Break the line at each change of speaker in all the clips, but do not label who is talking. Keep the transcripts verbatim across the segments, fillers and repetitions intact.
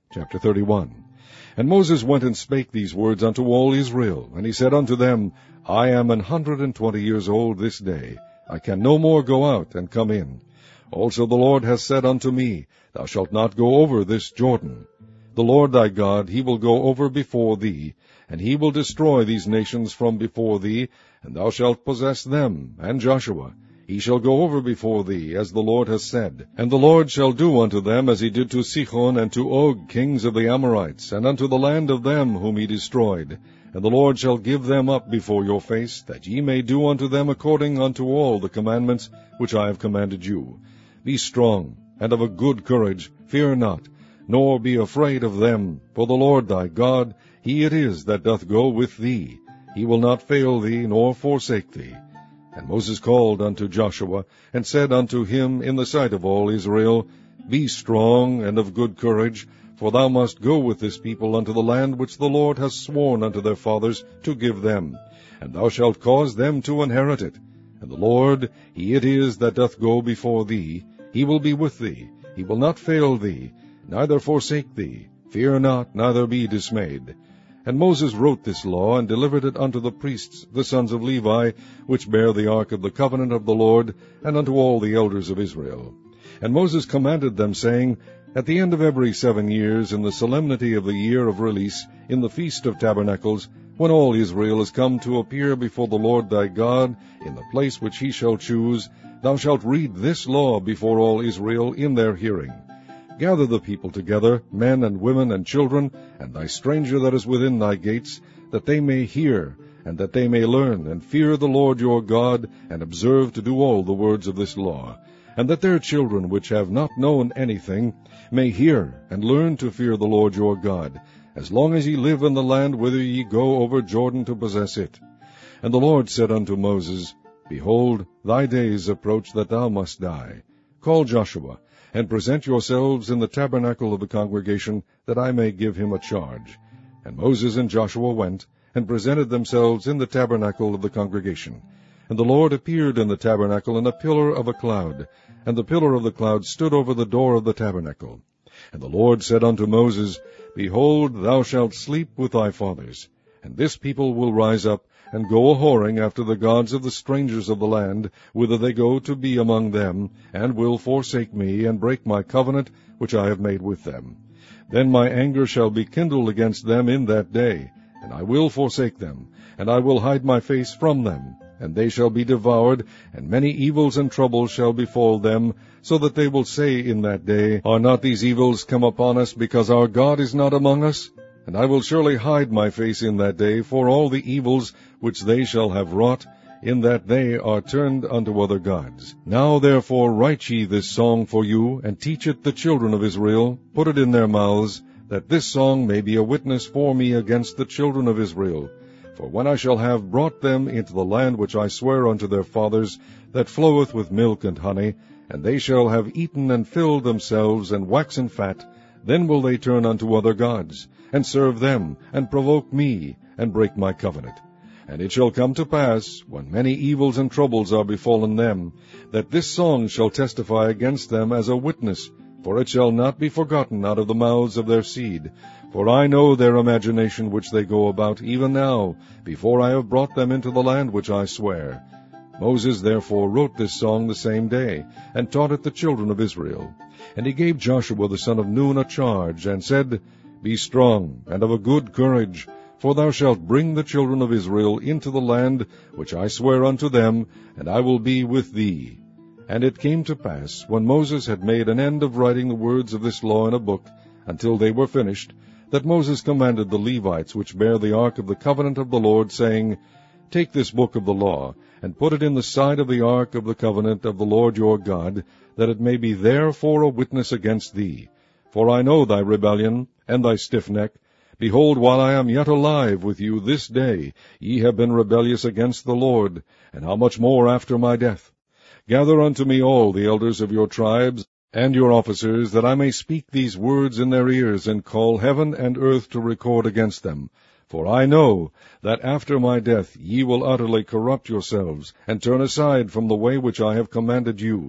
Chapter thirty-one. And Moses went and spake these words unto all Israel, and he said unto them, I am an hundred and twenty years old this day. I can no more go out and come in. Also the Lord hath said unto me, Thou shalt not go over this Jordan. The Lord thy God, he will go over before thee, and he will destroy these nations from before thee, and thou shalt possess them, and Joshua. He shall go over before thee, as the Lord hath said. And the Lord shall do unto them as he did to Sihon and to Og, kings of the Amorites, and unto the land of them whom he destroyed. And the Lord shall give them up before your face, that ye may do unto them according unto all the commandments which I have commanded you. Be strong, and of a good courage, fear not, nor be afraid of them, for the Lord thy God, he it is that doth go with thee. He will not fail thee, nor forsake thee. And Moses called unto Joshua, and said unto him in the sight of all Israel, Be strong and of good courage, for thou must go with this people unto the land which the Lord hath sworn unto their fathers to give them, and thou shalt cause them to inherit it. And the Lord, he it is that doth go before thee. He will be with thee, he will not fail thee, neither forsake thee. Fear not, neither be dismayed. And Moses wrote this law, and delivered it unto the priests, the sons of Levi, which bear the ark of the covenant of the Lord, and unto all the elders of Israel. And Moses commanded them, saying, At the end of every seven years, in the solemnity of the year of release, in the feast of tabernacles, when all Israel is come to appear before the Lord thy God, in the place which he shall choose, thou shalt read this law before all Israel in their hearing. Gather the people together, men and women and children, and thy stranger that is within thy gates, that they may hear, and that they may learn, and fear the Lord your God, and observe to do all the words of this law, and that their children which have not known anything may hear, and learn to fear the Lord your God, as long as ye live in the land whither ye go over Jordan to possess it. And the Lord said unto Moses, Behold, thy days approach that thou must die. Call Joshua, and present yourselves in the tabernacle of the congregation, that I may give him a charge. And Moses and Joshua went, and presented themselves in the tabernacle of the congregation. And the Lord appeared in the tabernacle in a pillar of a cloud, and the pillar of the cloud stood over the door of the tabernacle. And the Lord said unto Moses, Behold, thou shalt sleep with thy fathers, and this people will rise up, and go a-whoring after the gods of the strangers of the land, whither they go to be among them, and will forsake me, and break my covenant which I have made with them. Then my anger shall be kindled against them in that day, and I will forsake them, and I will hide my face from them, and they shall be devoured, and many evils and troubles shall befall them, so that they will say in that day, Are not these evils come upon us, because our God is not among us? And I will surely hide my face in that day for all the evils which they shall have wrought, in that they are turned unto other gods. Now therefore write ye this song for you, and teach it the children of Israel, put it in their mouths, that this song may be a witness for me against the children of Israel. For when I shall have brought them into the land which I swear unto their fathers, that floweth with milk and honey, and they shall have eaten and filled themselves, and waxen fat, then will they turn unto other gods, and serve them, and provoke me, and break my covenant. And it shall come to pass, when many evils and troubles are befallen them, that this song shall testify against them as a witness, for it shall not be forgotten out of the mouths of their seed. For I know their imagination which they go about even now, before I have brought them into the land which I swear. Moses therefore wrote this song the same day, and taught it the children of Israel. And he gave Joshua the son of Nun a charge, and said, Be strong, and of a good courage, for thou shalt bring the children of Israel into the land which I swear unto them, and I will be with thee. And it came to pass, when Moses had made an end of writing the words of this law in a book, until they were finished, that Moses commanded the Levites which bear the ark of the covenant of the Lord, saying, Take this book of the law, and put it in the side of the ark of the covenant of the Lord your God, that it may be there for a witness against thee. For I know thy rebellion, and thy stiff neck. Behold, while I am yet alive with you this day, ye have been rebellious against the Lord, and how much more after my death? Gather unto me all the elders of your tribes, and your officers, that I may speak these words in their ears, and call heaven and earth to record against them. For I know that after my death ye will utterly corrupt yourselves, and turn aside from the way which I have commanded you.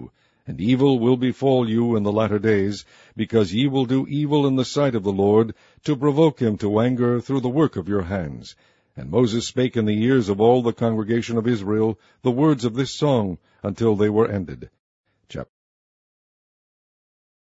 And evil will befall you in the latter days, because ye will do evil in the sight of the Lord, to provoke him to anger through the work of your hands. And Moses spake in the ears of all the congregation of Israel the words of this song, until they were ended. Chapter